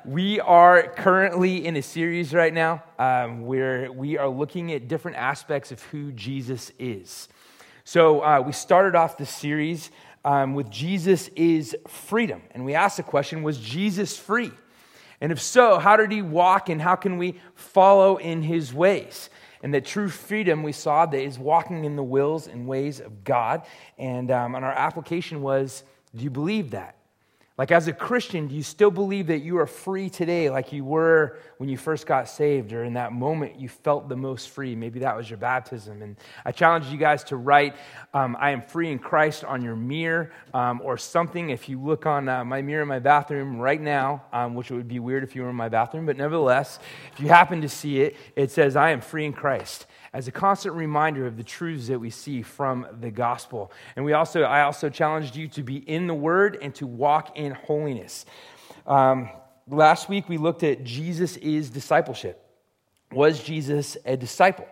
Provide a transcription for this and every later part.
We are currently in a series right now where we are looking at different aspects of who Jesus is. So we started off this series with Jesus is freedom. And we asked the question, was Jesus free? And if so, how did he walk and how can we follow in his ways? And that true freedom we saw that is walking in the wills and ways of God. And our application was, do you believe that? Like as a Christian, do you still believe that you are free today like you were when you first got saved or in that moment you felt the most free? Maybe that was your baptism. And I challenge you guys to write, I am free in Christ on your mirror or something. If you look on my mirror in my bathroom right now, which would be weird if you were in my bathroom, but nevertheless, if you happen to see it, it says, I am free in Christ, as a constant reminder of the truths that we see from the gospel. And I also challenged you to be in the Word and to walk in holiness. Last week we looked at Jesus is discipleship. Was Jesus a disciple?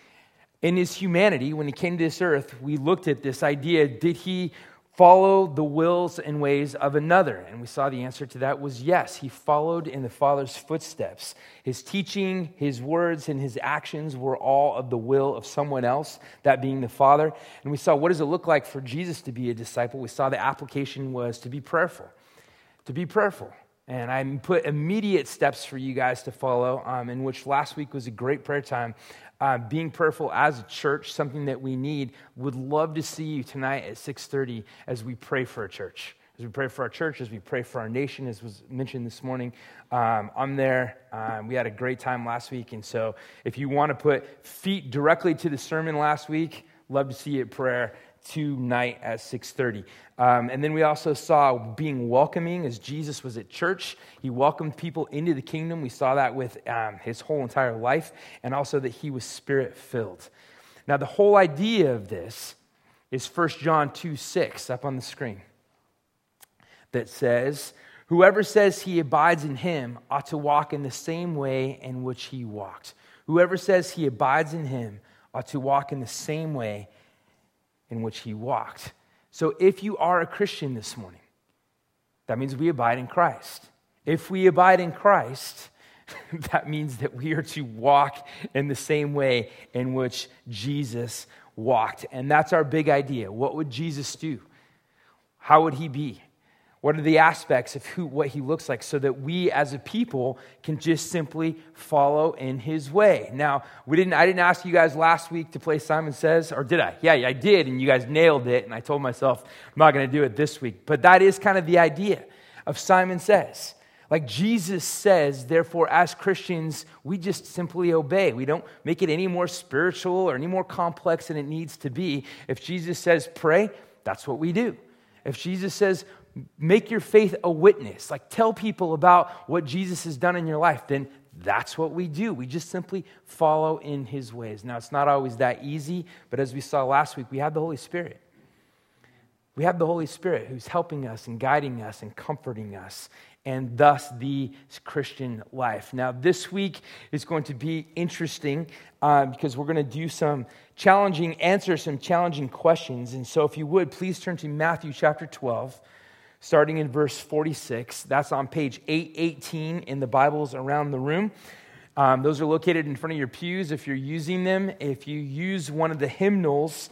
In his humanity, when he came to this earth, we looked at this idea, did he follow the wills and ways of another? And we saw the answer to that was yes. He followed in the Father's footsteps. His teaching, his words, and his actions were all of the will of someone else, that being the Father. And we saw what does it look like for Jesus to be a disciple. We saw the application was to be prayerful. To be prayerful. And I put immediate steps for you guys to follow, in which last week was a great prayer time. Being prayerful as a church, something that we need. Would love to see you tonight at 6:30 as we pray for a church. As we pray for our church, as we pray for our nation, as was mentioned this morning. I'm there. We had a great time last week. And so if you want to put feet directly to the sermon last week, love to see you at prayer tonight at 6:30. And then we also saw being welcoming as Jesus was at church. He welcomed people into the kingdom. We saw that with his whole entire life, and also that he was Spirit-filled. Now, the whole idea of this is 1 John 2:6 up on the screen that says, whoever says he abides in him ought to walk in the same way in which he walked. Whoever says he abides in him ought to walk in the same way in which he walked. So if you are a Christian this morning, that means we abide in Christ. If we abide in Christ, that means that we are to walk in the same way in which Jesus walked. And that's our big idea. What would Jesus do? How would he be? What are the aspects of what he looks like so that we as a people can just simply follow in his way? Now, I didn't ask you guys last week to play Simon Says, or did I? Yeah, I did, and you guys nailed it, and I told myself I'm not going to do it this week. But that is kind of the idea of Simon Says. Like Jesus says, therefore, as Christians, we just simply obey. We don't make it any more spiritual or any more complex than it needs to be. If Jesus says pray, that's what we do. If Jesus says make your faith a witness, like tell people about what Jesus has done in your life, then that's what we do. We just simply follow in his ways. Now, it's not always that easy, but as we saw last week, we have the Holy Spirit. We have the Holy Spirit who's helping us and guiding us and comforting us, and thus the Christian life. Now, this week is going to be interesting because we're going to do some challenging questions. And so if you would, please turn to Matthew chapter 12, starting in verse 46. That's on page 818 in the Bibles around the room. Those are located in front of your pews if you're using them. If you use one of the hymnals,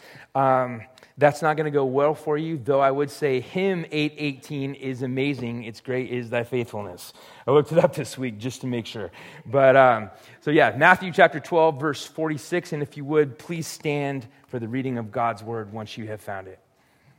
that's not going to go well for you, though I would say hymn 818 is amazing. It's great is thy faithfulness. I looked it up this week just to make sure. But Matthew chapter 12, verse 46. And if you would, please stand for the reading of God's word once you have found it.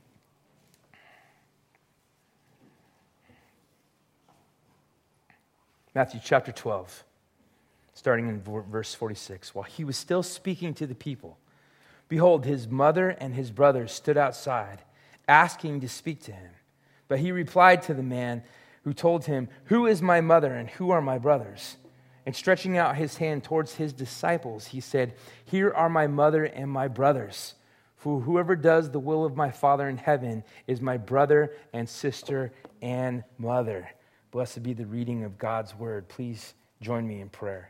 Matthew chapter 12, starting in verse 46. While he was still speaking to the people, behold, his mother and his brothers stood outside, asking to speak to him. But he replied to the man who told him, who is my mother and who are my brothers? And stretching out his hand towards his disciples, he said, here are my mother and my brothers. For whoever does the will of my Father in heaven is my brother and sister and mother. Blessed be the reading of God's word. Please join me in prayer.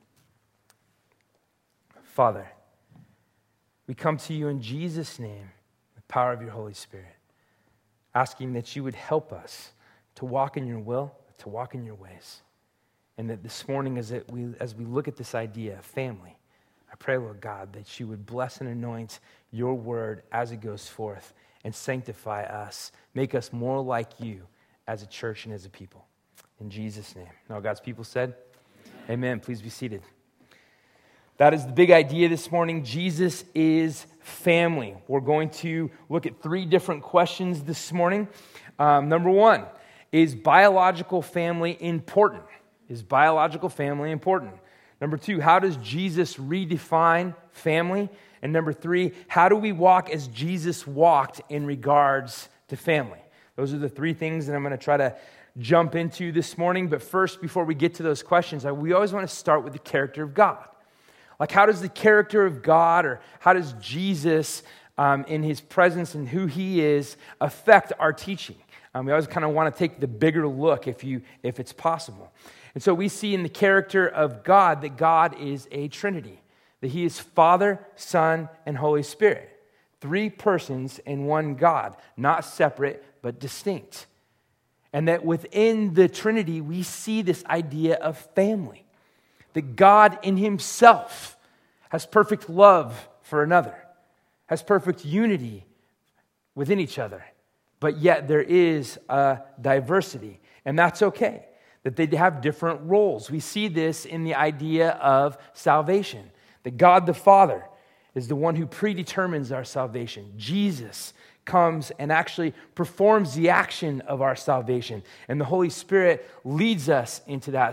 Father, we come to you in Jesus' name, the power of your Holy Spirit, asking that you would help us to walk in your will, to walk in your ways. And that this morning, as we look at this idea of family, I pray, Lord God, that you would bless and anoint your word as it goes forth and sanctify us, make us more like you as a church and as a people. In Jesus' name. And all God's people said, Amen. Please be seated. That is the big idea this morning. Jesus is family. We're going to look at 3 different questions this morning. Number 1, is biological family important? Is biological family important? Number 2, how does Jesus redefine family? And number 3, how do we walk as Jesus walked in regards to family? Those are the 3 things that I'm going to try to jump into this morning. But first, before we get to those questions, we always want to start with the character of God. Like, how does the character of God, or how does Jesus, in his presence and who he is, affect our teaching? We always kind of want to take the bigger look if it's possible. And so we see in the character of God that God is a Trinity, that he is Father, Son, and Holy Spirit. 3 persons in one God, not separate, but distinct. And that within the Trinity, we see this idea of family. That God in himself has perfect love for another, has perfect unity within each other. But yet there is a diversity, and that's okay, that they have different roles. We see this in the idea of salvation, that God the Father is the one who predetermines our salvation. Jesus comes and actually performs the action of our salvation, and the Holy Spirit leads us into that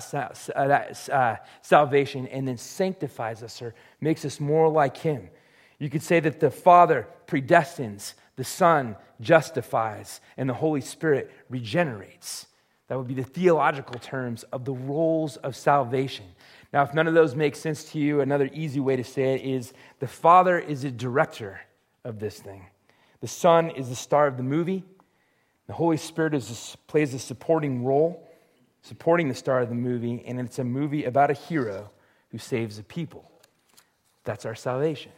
salvation and then sanctifies us, or makes us more like him. You could say that the Father predestines, the Son justifies, and the Holy Spirit regenerates. That would be the theological terms of the roles of salvation. Now, if none of those make sense to you, another easy way to say it is the Father is a director of this thing. The Son is the star of the movie. The Holy Spirit plays a supporting role, supporting the star of the movie, and it's a movie about a hero who saves a people. That's our salvation.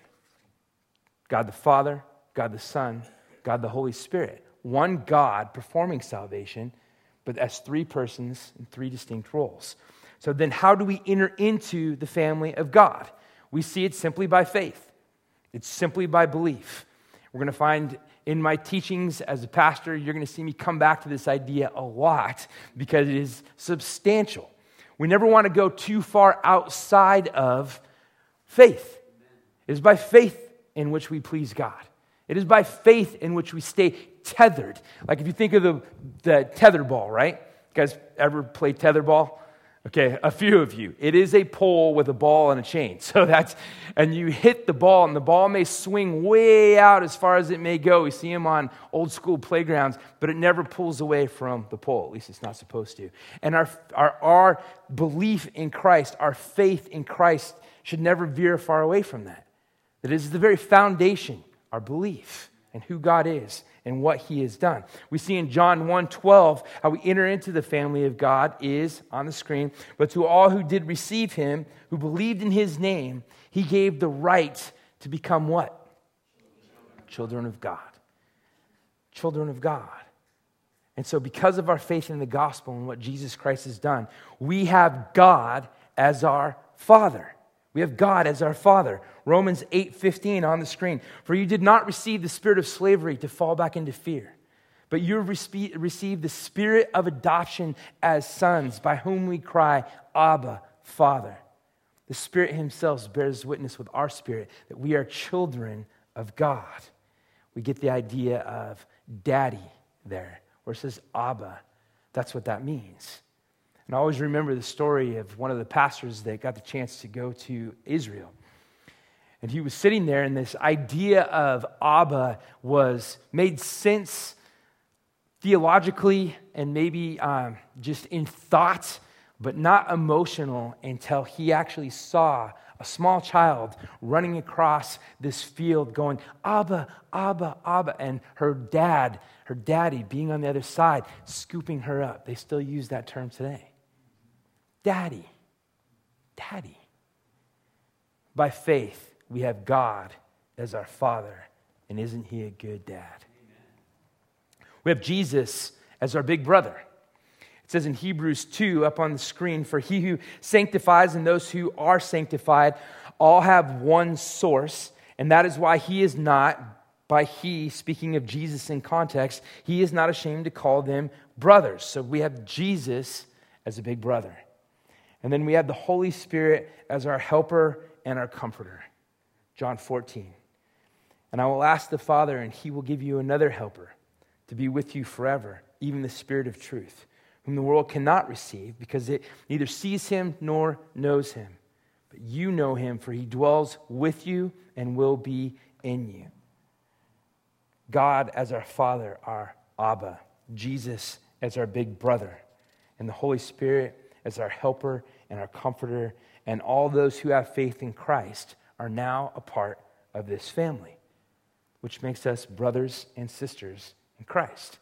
God the Father, God the Son, God the Holy Spirit. One God performing salvation, but as 3 persons in 3 distinct roles. So then how do we enter into the family of God? We see it simply by faith. It's simply by belief. We're going to find in my teachings as a pastor, you're going to see me come back to this idea a lot because it is substantial. We never want to go too far outside of faith. It is by faith in which we please God. It is by faith in which we stay tethered. Like if you think of the tether ball, right? You guys ever play tetherball? Okay, a few of you. It is a pole with a ball and a chain. And you hit the ball, and the ball may swing way out as far as it may go. We see them on old school playgrounds, but it never pulls away from the pole. At least it's not supposed to. And our belief in Christ, our faith in Christ should never veer far away from that. That is the very foundation, our belief in who God is and what he has done. We see in John 1:12 how we enter into the family of God is on the screen. But to all who did receive him, who believed in his name, he gave the right to become what? Children of God. Children of God. And so because of our faith in the gospel and what Jesus Christ has done, we have God as our Father. We have God as our Father. Romans 8:15 on the screen. For you did not receive the spirit of slavery to fall back into fear, but you have received the spirit of adoption as sons, by whom we cry, Abba, Father. The Spirit himself bears witness with our spirit that we are children of God. We get the idea of daddy there, where it says Abba. That's what that means. And I always remember the story of one of the pastors that got the chance to go to Israel. And he was sitting there, and this idea of Abba was made sense theologically and maybe just in thought, but not emotional until he actually saw a small child running across this field going, Abba, Abba, Abba, and her daddy being on the other side, scooping her up. They still use that term today. Daddy. Daddy. By faith, we have God as our Father, and isn't he a good dad? Amen. We have Jesus as our big brother. It says in Hebrews 2 up on the screen, "For he who sanctifies and those who are sanctified all have one source, and that is why he is not," by he, speaking of Jesus in context, "he is not ashamed to call them brothers." So we have Jesus as a big brother. And then we have the Holy Spirit as our helper and our comforter. John 14. "And I will ask the Father, and he will give you another helper to be with you forever, even the Spirit of truth, whom the world cannot receive, because it neither sees him nor knows him. But you know him, for he dwells with you and will be in you." God as our Father, our Abba. Jesus as our big brother. And the Holy Spirit as our helper and our comforter. And all those who have faith in Christ are now a part of this family, which makes us brothers and sisters in Christ.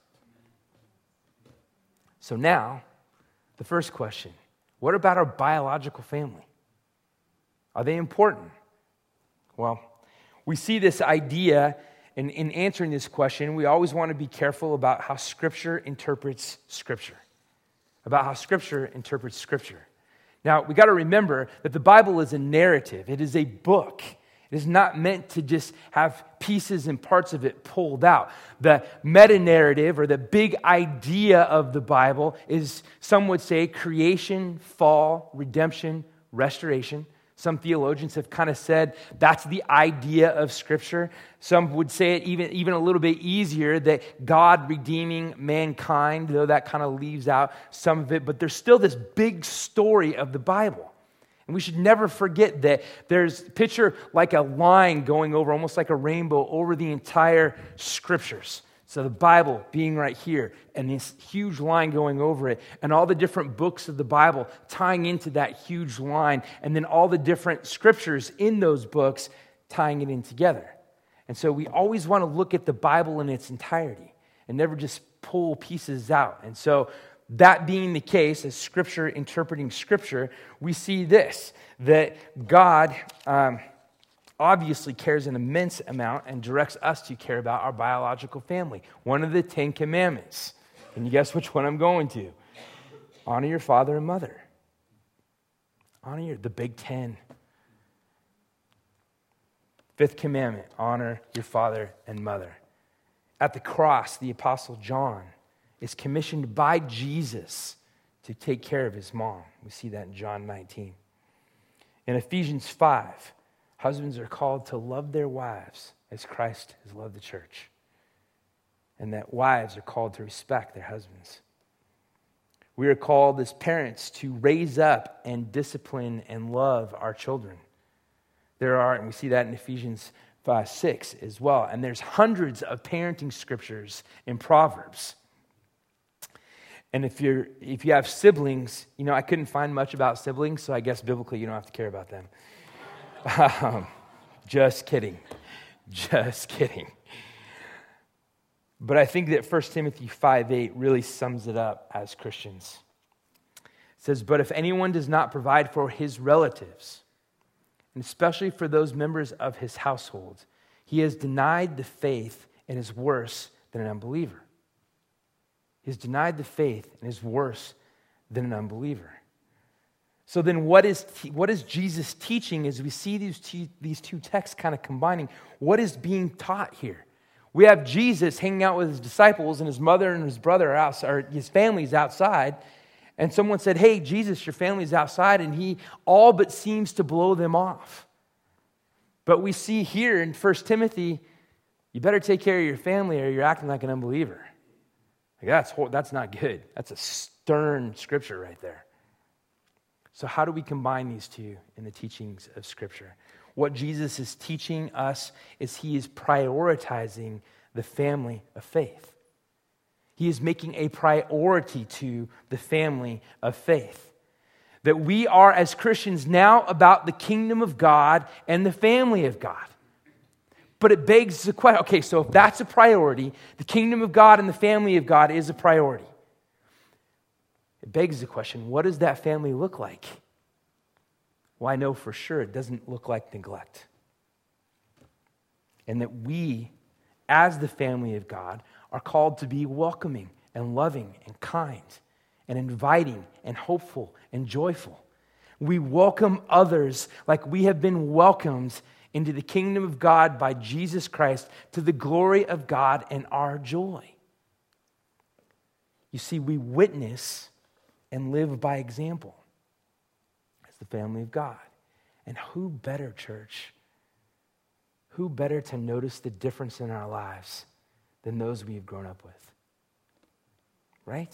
So now, the first question: what about our biological family? Are they important? Well, we see this idea in answering this question. We always want to be careful about how Scripture interprets Scripture. About how Scripture interprets Scripture. Now, we got to remember that the Bible is a narrative. It is a book. It is not meant to just have pieces and parts of it pulled out. The meta-narrative, or the big idea of the Bible, is, some would say, creation, fall, redemption, restoration. Some theologians have kind of said that's the idea of Scripture. Some would say it even a little bit easier, that God redeeming mankind, though that kind of leaves out some of it. But there's still this big story of the Bible. And we should never forget that there's picture like a line going over, almost like a rainbow, over the entire Scriptures. So the Bible being right here, and this huge line going over it, and all the different books of the Bible tying into that huge line, and then all the different scriptures in those books tying it in together. And so we always want to look at the Bible in its entirety and never just pull pieces out. And so that being the case, as Scripture interpreting Scripture, we see this, that God obviously cares an immense amount and directs us to care about our biological family. One of the 10 Commandments. Can you guess which one I'm going to? Honor your father and mother. The Big 10. Fifth commandment, honor your father and mother. At the cross, the Apostle John is commissioned by Jesus to take care of his mom. We see that in John 19. In Ephesians 5, husbands are called to love their wives as Christ has loved the church. And that wives are called to respect their husbands. We are called as parents to raise up and discipline and love our children. And we see that in Ephesians 6 as well. And there's hundreds of parenting scriptures in Proverbs. And if you have siblings, I couldn't find much about siblings, so I guess biblically you don't have to care about them. Just kidding. But I think that 1 Timothy 5:8 really sums it up as Christians. It says, "But if anyone does not provide for his relatives, and especially for those members of his household, he has denied the faith and is worse than an unbeliever." He has denied the faith and is worse than an unbeliever. So then what is Jesus teaching as we see these two texts kind of combining? What is being taught here? We have Jesus hanging out with his disciples, and his mother and his brother are outside, or his family's outside. And someone said, "Hey, Jesus, your family's outside," and he all but seems to blow them off. But we see here in 1 Timothy, you better take care of your family or you're acting like an unbeliever. That's not good. That's a stern scripture right there. So how do we combine these two in the teachings of Scripture? What Jesus is teaching us is he is prioritizing the family of faith. He is making a priority to the family of faith. That we are, as Christians, now about the kingdom of God and the family of God. But it begs the question, okay, so if that's a priority, the kingdom of God and the family of God is a priority. It begs the question, what does that family look like? Well, I know for sure it doesn't look like neglect. And that we, as the family of God, are called to be welcoming and loving and kind and inviting and hopeful and joyful. We welcome others like we have been welcomed into the kingdom of God by Jesus Christ to the glory of God and our joy. You see, we witness and live by example as the family of God. And who better, church? Who better to notice the difference in our lives than those we have grown up with? Right?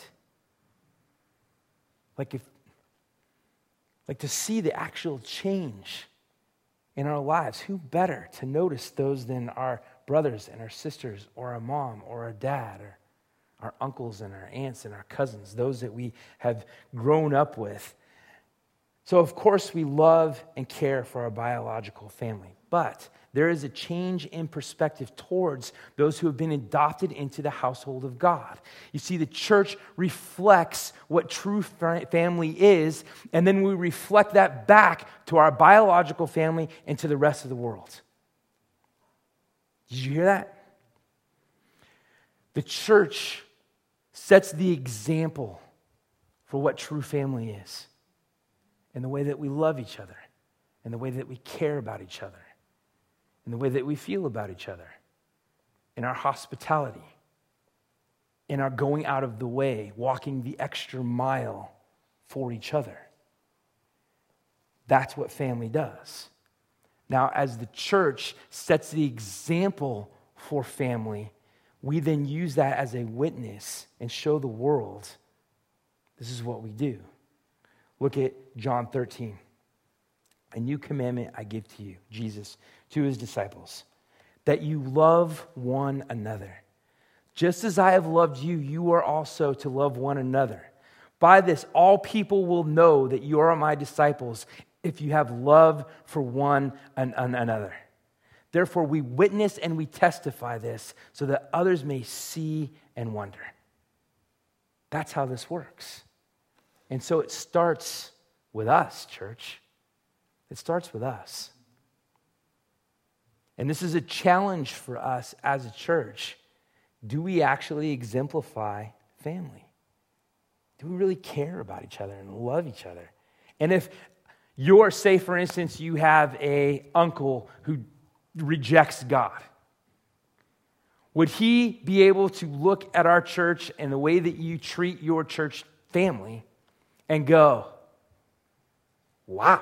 Like to see the actual change in our lives. Who better to notice those than our brothers and our sisters, or our mom or our dad, or our uncles and our aunts and our cousins, those that we have grown up with. So of course we love and care for our biological family, but there is a change in perspective towards those who have been adopted into the household of God. You see, the church reflects what true family is, and then we reflect that back to our biological family and to the rest of the world. Did you hear that? The church sets the example for what true family is, in the way that we love each other, in the way that we care about each other, in the way that we feel about each other, in our hospitality, in our going out of the way, walking the extra mile for each other. That's what family does. Now, as the church sets the example for family, we then use that as a witness and show the world this is what we do. Look at John 13. A new commandment I give to you, Jesus, to his disciples, that you love one another. Just as I have loved you, you are also to love one another. By this, all people will know that you are my disciples if you have love for one another. Therefore, we witness and we testify this so that others may see and wonder. That's how this works. And so it starts with us, church. It starts with us. And this is a challenge for us as a church. Do we actually exemplify family? Do we really care about each other and love each other? And if you're, say, for instance, you have an uncle who rejects God, would he be able to look at our church and the way that you treat your church family and go, wow,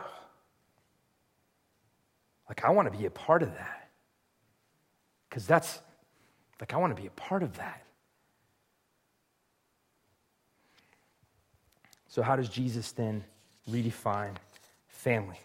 like I want to be a part of that? Because that's, like I want to be a part of that. So how does Jesus then redefine family?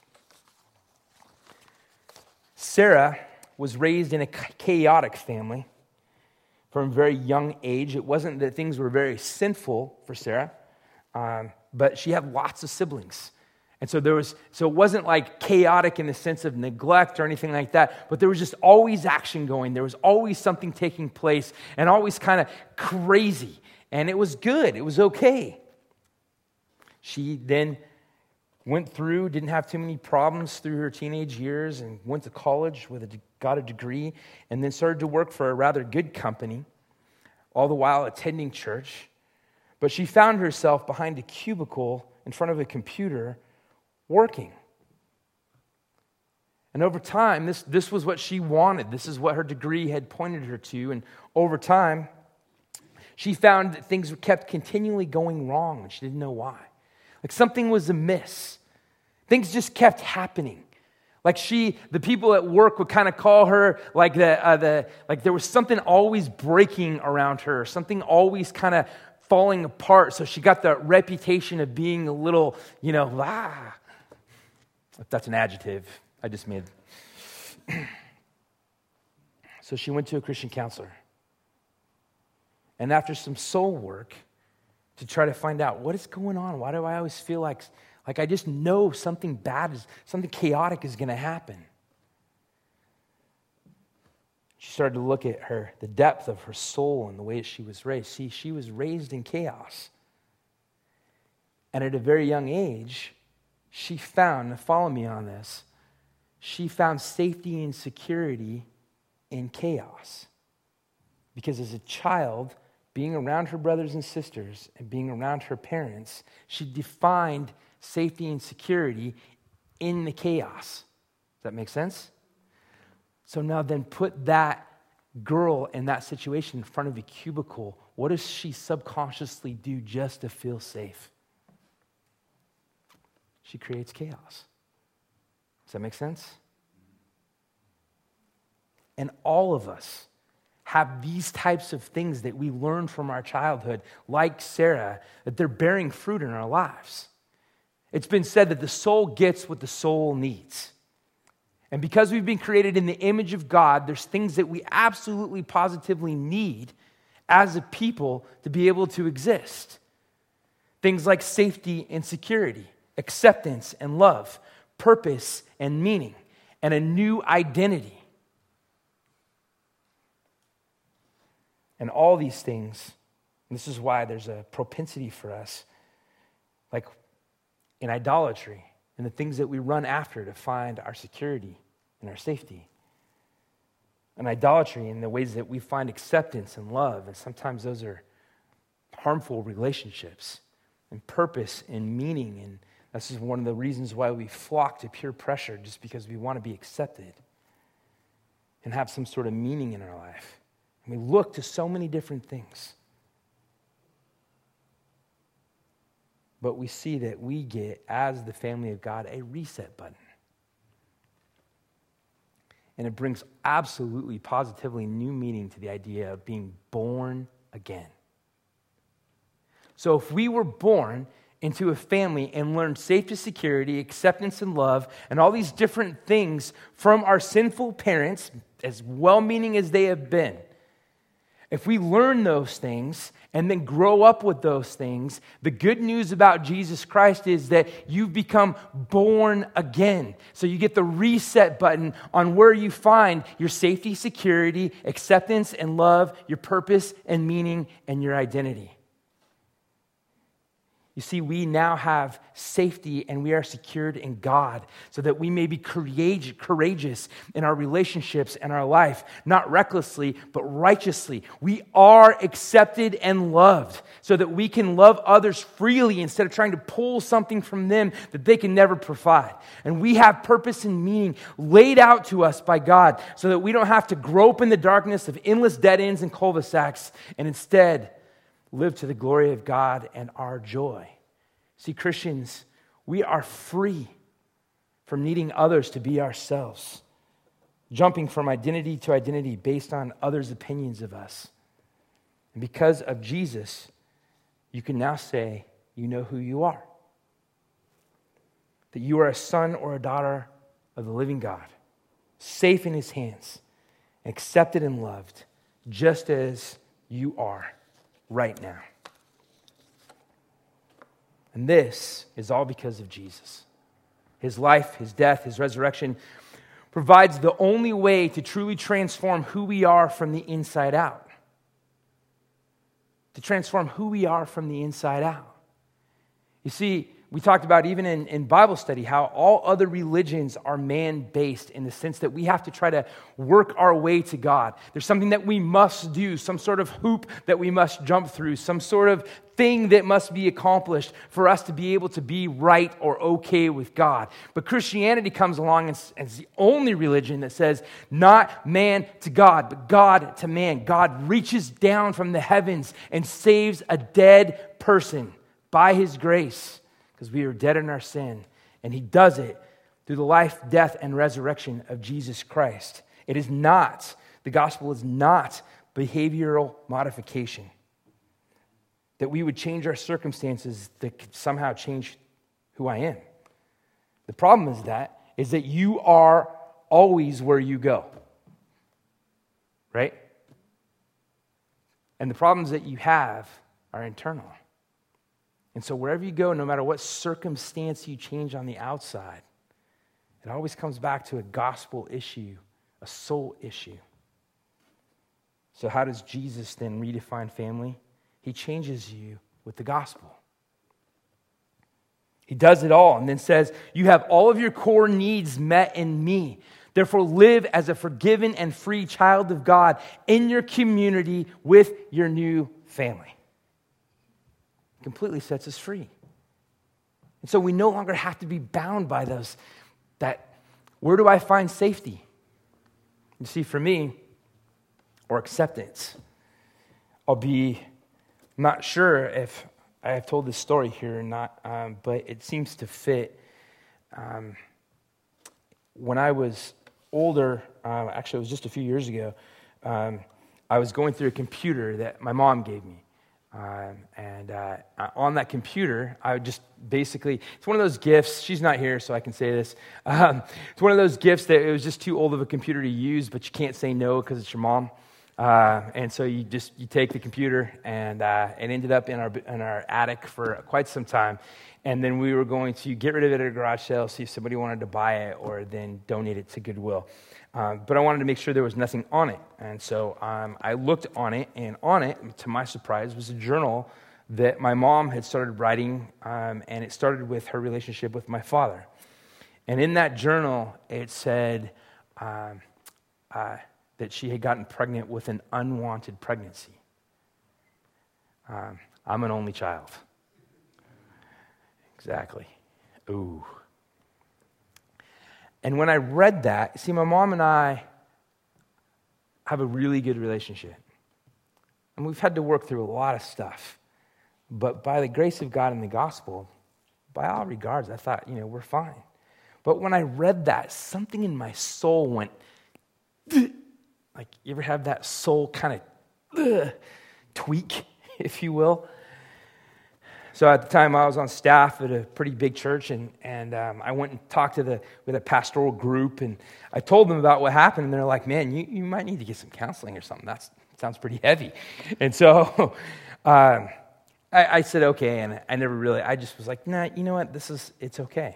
Sarah was raised in a chaotic family from a very young age. It wasn't that things were very sinful for Sarah, but she had lots of siblings. And so it wasn't like chaotic in the sense of neglect or anything like that, but there was just always action going. There was always something taking place and always kind of crazy. And it was good. It was okay. She then didn't have too many problems through her teenage years and went to college got a degree and then started to work for a rather good company, all the while attending church. But she found herself behind a cubicle in front of a computer working. And over time, this was what she wanted. This is what her degree had pointed her to. And over time, she found that things kept continually going wrong and she didn't know why. Like something was amiss. Things just kept happening. Like the people at work would kind of call her like like there was something always breaking around her, something always kind of falling apart. So she got the reputation of being a little, if that's an adjective, I just made. So she went to a Christian counselor. And after some soul work to try to find out what is going on, why do I always feel like I just know something bad, something chaotic is going to happen. She started to look at the depth of her soul and the way she was raised. See, she was raised in chaos. And at a very young age, she found, follow me on this, she found safety and security in chaos. Because as a child, being around her brothers and sisters and being around her parents, she defined safety and security in the chaos. Does that make sense? So now then put that girl in that situation in front of a cubicle. What does she subconsciously do just to feel safe? She creates chaos. Does that make sense? And all of us have these types of things that we learned from our childhood, like Sarah, that they're bearing fruit in our lives. It's been said that the soul gets what the soul needs. And because we've been created in the image of God, there's things that we absolutely positively need as a people to be able to exist. Things like safety and security, acceptance and love, purpose and meaning, and a new identity. And all these things, and this is why there's a propensity for us, like in idolatry, and the things that we run after to find our security and our safety. And idolatry in the ways that we find acceptance and love, and sometimes those are harmful relationships, and purpose and meaning. And this is one of the reasons why we flock to peer pressure, just because we want to be accepted and have some sort of meaning in our life. And we look to so many different things. But we see that we get, as the family of God, a reset button. And it brings absolutely, positively new meaning to the idea of being born again. So if we were born into a family and learned safety, security, acceptance, and love, and all these different things from our sinful parents, as well-meaning as they have been, if we learn those things and then grow up with those things, the good news about Jesus Christ is that you've become born again. So you get the reset button on where you find your safety, security, acceptance, and love, your purpose and meaning, and your identity. You see, we now have safety and we are secured in God so that we may be courageous in our relationships and our life, not recklessly, but righteously. We are accepted and loved so that we can love others freely instead of trying to pull something from them that they can never provide. And we have purpose and meaning laid out to us by God so that we don't have to grope in the darkness of endless dead ends and cul-de-sacs, and instead live to the glory of God and our joy. See, Christians, we are free from needing others to be ourselves, jumping from identity to identity based on others' opinions of us. And because of Jesus, you can now say you know who you are. That you are a son or a daughter of the living God, safe in his hands, accepted and loved, just as you are right now. And this is all because of Jesus. His life, his death, his resurrection provides the only way to truly transform who we are from the inside out. To transform who we are from the inside out. You see, we talked about even in Bible study how all other religions are man-based in the sense that we have to try to work our way to God. There's something that we must do, some sort of hoop that we must jump through, some sort of thing that must be accomplished for us to be able to be right or okay with God. But Christianity comes along and it's the only religion that says not man to God, but God to man. God reaches down from the heavens and saves a dead person by his grace. Because we are dead in our sin. And he does it through the life, death, and resurrection of Jesus Christ. It is not, the gospel is not behavioral modification. That we would change our circumstances that could somehow change who I am. The problem is that you are always where you go. Right? And the problems that you have are internal. And so wherever you go, no matter what circumstance you change on the outside, it always comes back to a gospel issue, a soul issue. So how does Jesus then redefine family? He changes you with the gospel. He does it all and then says, you have all of your core needs met in me. Therefore, live as a forgiven and free child of God in your community with your new family. It completely sets us free. And so we no longer have to be bound by those, where do I find safety? You see, for me, or acceptance, I'll be not sure if I have told this story here or not, but it seems to fit. When I was older, actually it was just a few years ago, I was going through a computer that my mom gave me. And on that computer, I would just basically, it's one of those gifts, she's not here so I can say this, it's one of those gifts that it was just too old of a computer to use, but you can't say no because it's your mom. And so you take the computer, and it ended up in our attic for quite some time. And then we were going to get rid of it at a garage sale, see if somebody wanted to buy it, or then donate it to Goodwill. But I wanted to make sure there was nothing on it. And so I looked on it, and on it, to my surprise, was a journal that my mom had started writing, and it started with her relationship with my father. And in that journal, it said that she had gotten pregnant with an unwanted pregnancy. I'm an only child. Exactly. Ooh. And when I read that, see, my mom and I have a really good relationship. And we've had to work through a lot of stuff. But by the grace of God and the gospel, by all regards, I thought, we're fine. But when I read that, something in my soul went, like, you ever have that soul kind of tweak, if you will? So at the time, I was on staff at a pretty big church, and I went and talked with a pastoral group, and I told them about what happened, and they're like, man, you might need to get some counseling or something. That sounds pretty heavy. And so I said, okay, and I just was like, nah, you know what, it's okay.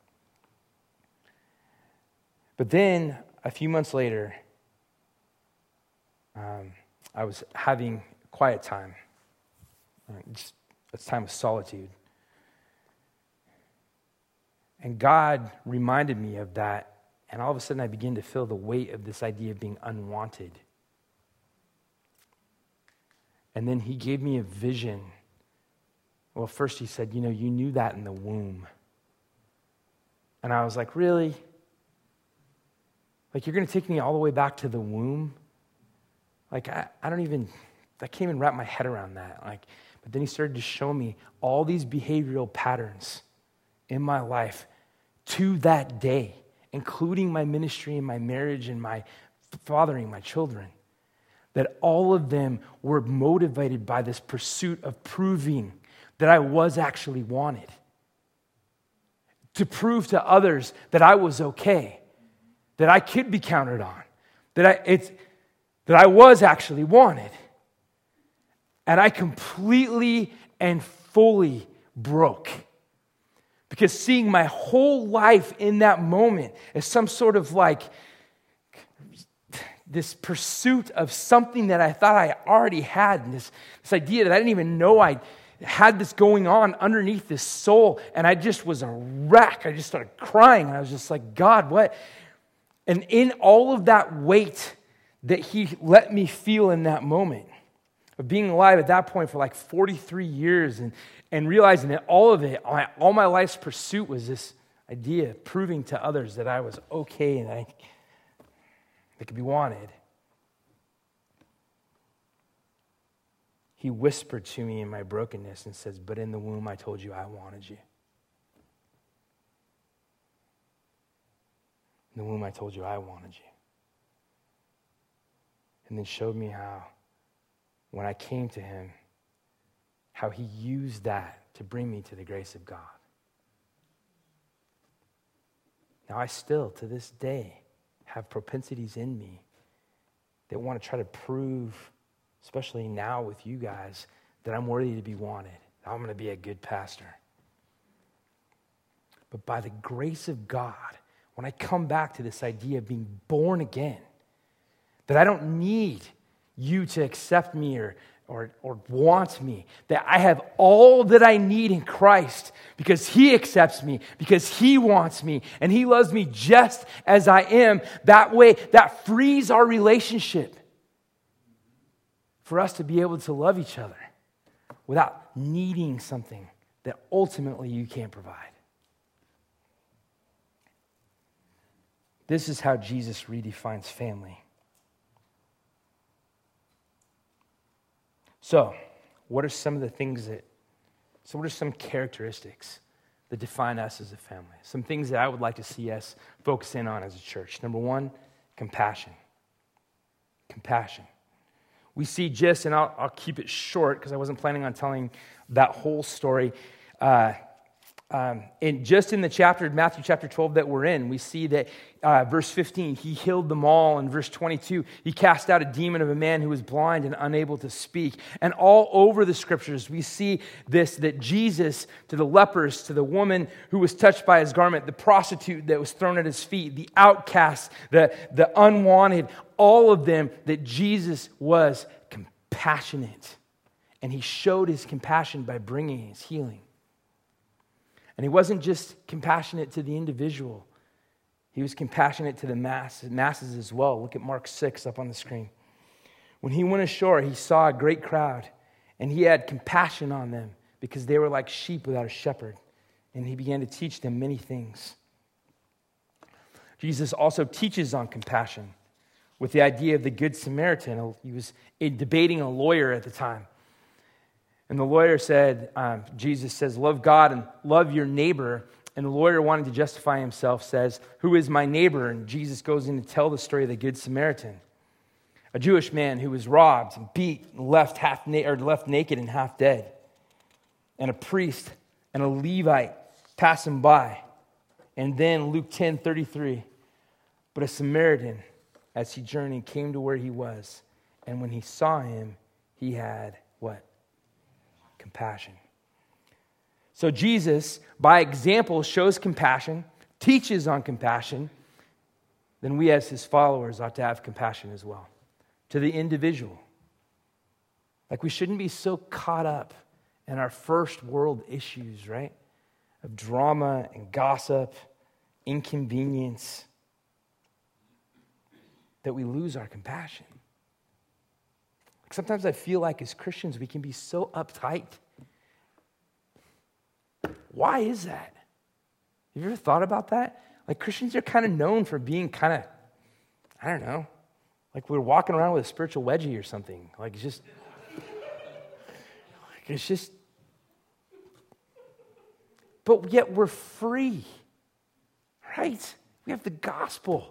But then, a few months later, I was having a quiet time, just a time of solitude. And God reminded me of that, and all of a sudden I began to feel the weight of this idea of being unwanted. And then he gave me a vision. Well, first he said, you knew that in the womb. And I was like, really? Like, you're going to take me all the way back to the womb? Like, I can't even wrap my head around that. But then he started to show me all these behavioral patterns in my life to that day, including my ministry and my marriage and my fathering my children, that all of them were motivated by this pursuit of proving that I was actually wanted, to prove to others that I was okay, that I could be counted on, that I was actually wanted. And I completely and fully broke. Because seeing my whole life in that moment as some sort of this pursuit of something that I thought I already had, and this idea that I didn't even know I had this going on underneath this soul, and I just was a wreck. I just started crying, and I was just like, God, what? And in all of that weight that he let me feel in that moment, of being alive at that point for 43 years and realizing that all of it, all my life's pursuit was this idea of proving to others that I was okay and I could be wanted. He whispered to me in my brokenness and says, but in the womb I told you I wanted you. In the womb I told you I wanted you. And then showed me how, when I came to him, how he used that to bring me to the grace of God. Now I still, to this day, have propensities in me that want to try to prove, especially now with you guys, that I'm worthy to be wanted. I'm going to be a good pastor. But by the grace of God, when I come back to this idea of being born again, that I don't need you to accept me or want me, that I have all that I need in Christ because he accepts me, because he wants me, and he loves me just as I am. That way, that frees our relationship for us to be able to love each other. without needing something that ultimately you can't provide. This is how Jesus redefines family. So, what are some characteristics that define us as a family? Some things that I would like to see us focus in on as a church. Number one, compassion. Compassion. We see and I'll keep it short because I wasn't planning on telling that whole story. In the chapter, Matthew chapter 12 that we're in, we see that verse 15, he healed them all. In verse 22, he cast out a demon of a man who was blind and unable to speak. And all over the scriptures, we see this, that Jesus, to the lepers, to the woman who was touched by his garment, the prostitute that was thrown at his feet, the outcast, the unwanted, all of them, that Jesus was compassionate. And he showed his compassion by bringing his healing. And he wasn't just compassionate to the individual. He was compassionate to the masses as well. Look at Mark 6 up on the screen. When he went ashore, he saw a great crowd, and he had compassion on them because they were like sheep without a shepherd. And he began to teach them many things. Jesus also teaches on compassion with the idea of the Good Samaritan. He was debating a lawyer at the time. And the lawyer said, Jesus says, love God and love your neighbor. And the lawyer, wanting to justify himself, says, who is my neighbor? And Jesus goes in to tell the story of the Good Samaritan. A Jewish man who was robbed and beat and left naked and half dead. And a priest and a Levite pass him by. And then Luke 10:33, but a Samaritan, as he journeyed, came to where he was. And when he saw him, he had what? Compassion. So Jesus, by example, shows compassion, teaches on compassion. Then we as his followers ought to have compassion as well to the individual. Like we shouldn't be so caught up in our first world issues, right? Of drama and gossip, inconvenience, that we lose our compassion. Sometimes I feel like as Christians, we can be so uptight. Why is that? Have you ever thought about that? Like Christians are kind of known for being kind of, I don't know, like we're walking around with a spiritual wedgie or something. Like it's just, but yet we're free, right? We have the gospel.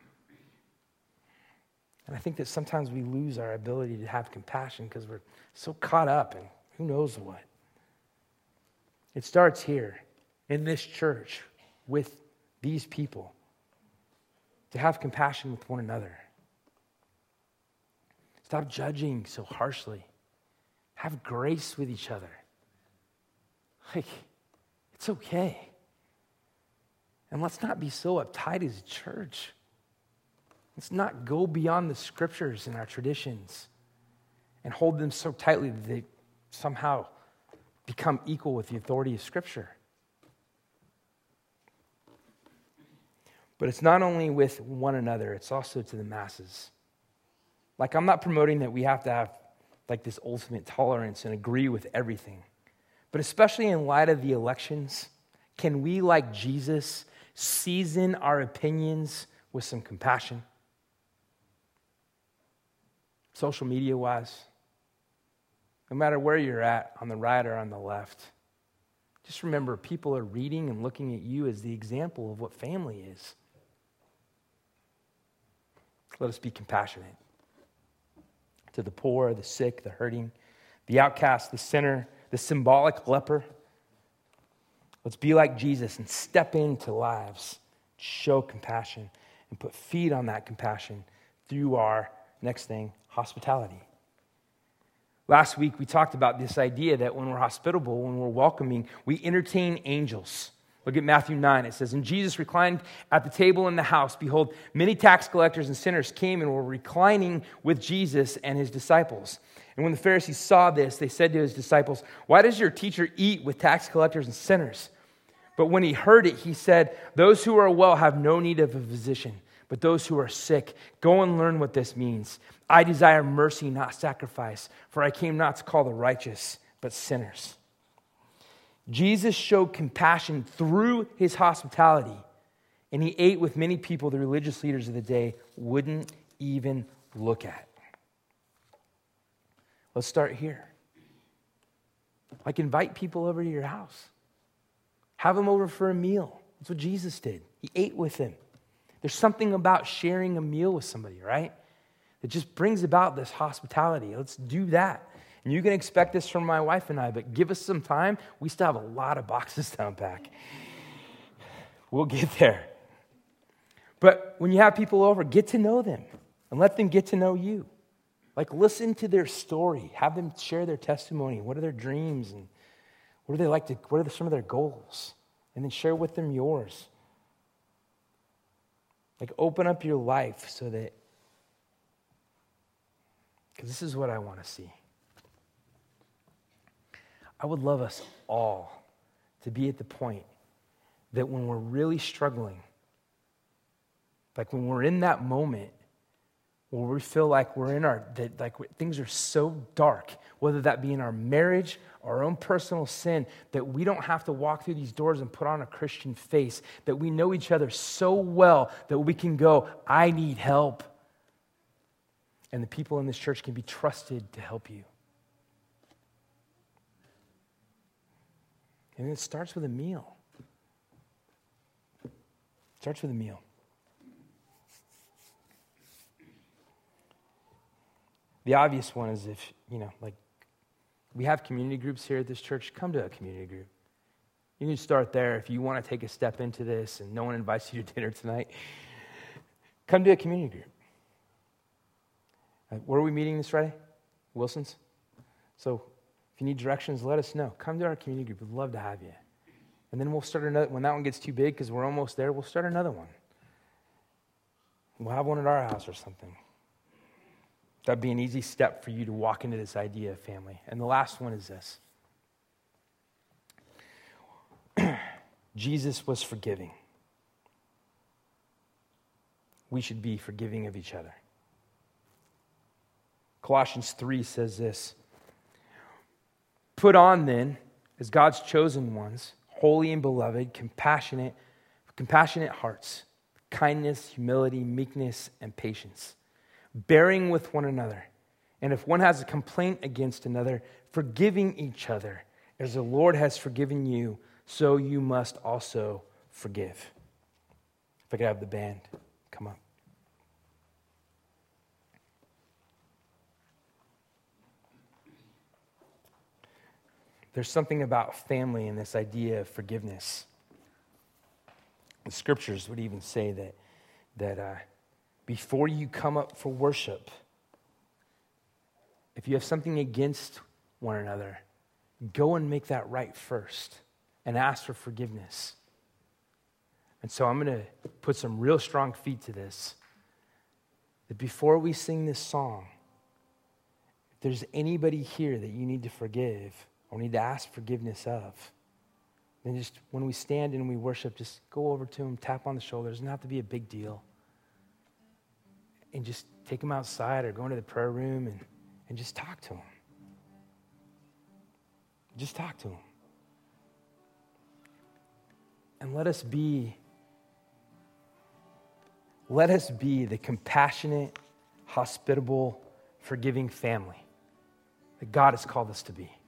And I think that sometimes we lose our ability to have compassion because we're so caught up in who knows what. It starts here in this church with these people to have compassion with one another. Stop judging so harshly. Have grace with each other. Like, it's okay. And let's not be so uptight as a church. Let's not go beyond the scriptures and our traditions and hold them so tightly that they somehow become equal with the authority of Scripture. But it's not only with one another, it's also to the masses. Like, I'm not promoting that we have to have like this ultimate tolerance and agree with everything. But especially in light of the elections, can we, like Jesus, season our opinions with some compassion? Social media-wise, no matter where you're at, on the right or on the left, just remember people are reading and looking at you as the example of what family is. Let us be compassionate to the poor, the sick, the hurting, the outcast, the sinner, the symbolic leper. Let's be like Jesus and step into lives, show compassion, and put feet on that compassion through our, next thing, hospitality. Last week, we talked about this idea that when we're hospitable, when we're welcoming, we entertain angels. Look at Matthew 9. It says, and Jesus reclined at the table in the house. Behold, many tax collectors and sinners came and were reclining with Jesus and his disciples. And when the Pharisees saw this, they said to his disciples, why does your teacher eat with tax collectors and sinners? But when he heard it, he said, those who are well have no need of a physician, but those who are sick, go and learn what this means. I desire mercy, not sacrifice, for I came not to call the righteous, but sinners. Jesus showed compassion through his hospitality, and he ate with many people the religious leaders of the day wouldn't even look at. Let's start here. Like, invite people over to your house. Have them over for a meal. That's what Jesus did. He ate with them. There's something about sharing a meal with somebody, right? It just brings about this hospitality. Let's do that. And you can expect this from my wife and I, but give us some time. We still have a lot of boxes to unpack. We'll get there. But when you have people over, get to know them and let them get to know you. Like, listen to their story. Have them share their testimony. What are their dreams? And what are some of their goals? And then share with them yours. Like, open up your life so that, because this is what I want to see. I would love us all to be at the point that when we're really struggling, like when we're in that moment where we feel like things are so dark, whether that be in our marriage, our own personal sin, that we don't have to walk through these doors and put on a Christian face, that we know each other so well that we can go, I need help. And the people in this church can be trusted to help you. And it starts with a meal. It starts with a meal. The obvious one is if, we have community groups here at this church, come to a community group. You can start there if you want to take a step into this and no one invites you to dinner tonight. Come to a community group. Where are we meeting this Friday? Wilson's? So if you need directions, let us know. Come to our community group. We'd love to have you. And then we'll start another, when that one gets too big, because we're almost there, we'll start another one. We'll have one at our house or something. That'd be an easy step for you to walk into this idea of family. And the last one is this. Jesus was forgiving. We should be forgiving of each other. Colossians 3 says this. Put on then, as God's chosen ones, holy and beloved, compassionate hearts, kindness, humility, meekness, and patience, bearing with one another. And if one has a complaint against another, forgiving each other. As the Lord has forgiven you, so you must also forgive. If I could have the band come up. There's something about family and this idea of forgiveness. The scriptures would even say that before you come up for worship, if you have something against one another, go and make that right first and ask for forgiveness. And so I'm going to put some real strong feet to this. That before we sing this song, if there's anybody here that you need to forgive or need to ask forgiveness of, then just when we stand and we worship, just go over to him, tap on the shoulder. It doesn't have to be a big deal. And just take him outside or go into the prayer room and just talk to him. Just talk to him. And let us be the compassionate, hospitable, forgiving family that God has called us to be.